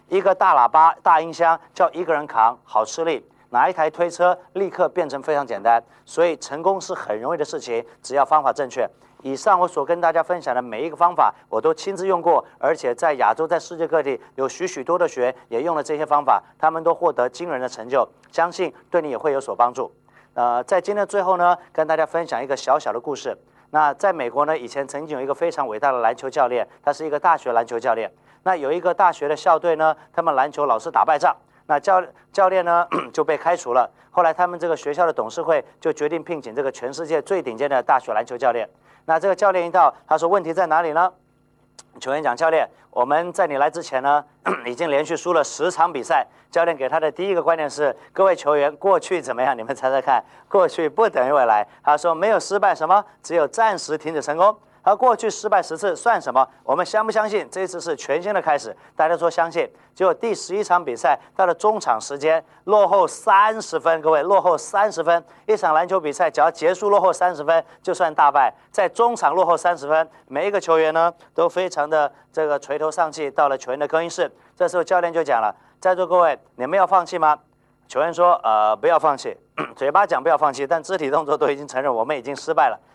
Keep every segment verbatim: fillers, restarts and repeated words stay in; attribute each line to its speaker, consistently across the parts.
Speaker 1: 一个大喇叭、大音箱叫一个人扛，好吃力；拿一台推车，立刻变成非常简单。所以成功是很容易的事情，只要方法正确。以上我所跟大家分享的每一个方法，我都亲自用过，而且在亚洲、在世界各地有许许多的学也用了这些方法，他们都获得惊人的成就，相信对你也会有所帮助。呃，在今天的最后呢，跟大家分享一个小小的故事。那在美国呢，以前曾经有一个非常伟大的篮球教练，他是一个大学篮球教练。那有一个大学的校队呢，他们篮球老是打败仗，那教教练呢就被开除了。后来他们这个学校的董事会就决定聘请这个全世界最顶尖的大学篮球教练。那这个教练一到，他说问题在哪里呢？球员讲，教练，我们在你来之前呢，已经连续输了十场比赛。教练给他的第一个观念是：各位球员，过去怎么样？你们猜猜看，过去不等于未来。他说没有失败什么，只有暂时停止成功。而过去失败十次算什么？我们相不相信这一次是全新的开始？大家说相信。结果第十一场比赛到了中场时间，落后三十分，各位落后三十分。一场篮球比赛只要结束落后三十分，就算大败。在中场落后三十分，每一个球员呢都非常的这个垂头丧气。到了球员的更衣室，这时候教练就讲了：在座各位，你们要放弃吗？球员说：呃，不要放弃，嘴巴讲不要放弃，但肢体动作都已经承认我们已经失败了。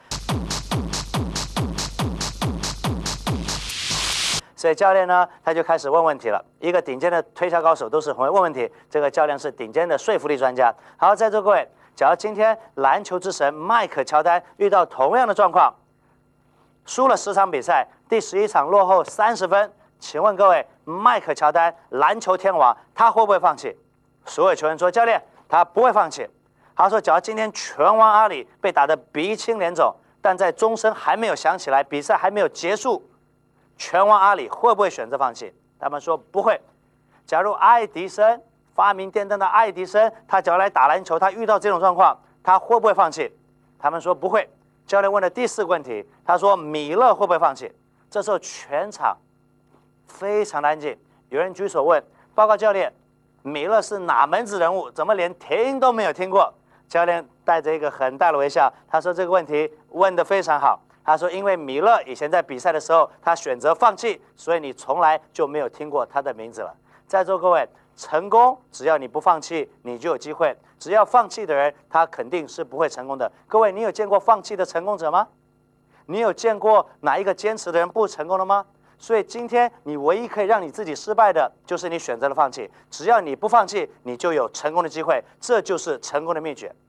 Speaker 1: 所以教练呢，他就开始问问题了。一个顶尖的推销高手都是很会问问题，这个教练是顶尖的说服力专家。好，在座各位，假如今天篮球之神迈克乔丹遇到同样的状况，输了十场比赛，第十一场落后三十分，请问各位，迈克乔丹篮球天王，他会不会放弃？所有球员说，教练，他不会放弃。他说，假如今天拳王阿里被打得鼻青脸肿，但在钟声还没有响起来，比赛还没有结束，拳王阿里会不会选择放弃？他们说不会。假如爱迪生发明电灯的爱迪生，他只要来打篮球，他遇到这种状况，他会不会放弃？他们说不会。教练问了第四个问题，他说米勒会不会放弃？这时候全场非常安静，有人举手问：报告教练，米勒是哪门子人物？怎么连听都没有听过？教练带着一个很大的微笑，他说这个问题问得非常好。他说因为米勒以前在比赛的时候他选择放弃，所以你从来就没有听过他的名字了。在座各位，成功只要你不放弃，你就有机会。只要放弃的人，他肯定是不会成功的。各位，你有见过放弃的成功者吗？你有见过哪一个坚持的人不成功的吗？所以今天你唯一可以让你自己失败的，就是你选择了放弃。只要你不放弃，你就有成功的机会。这就是成功的秘诀。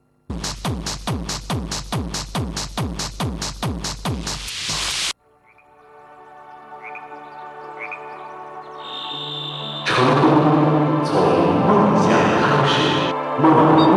Speaker 2: 成功从梦想开始，梦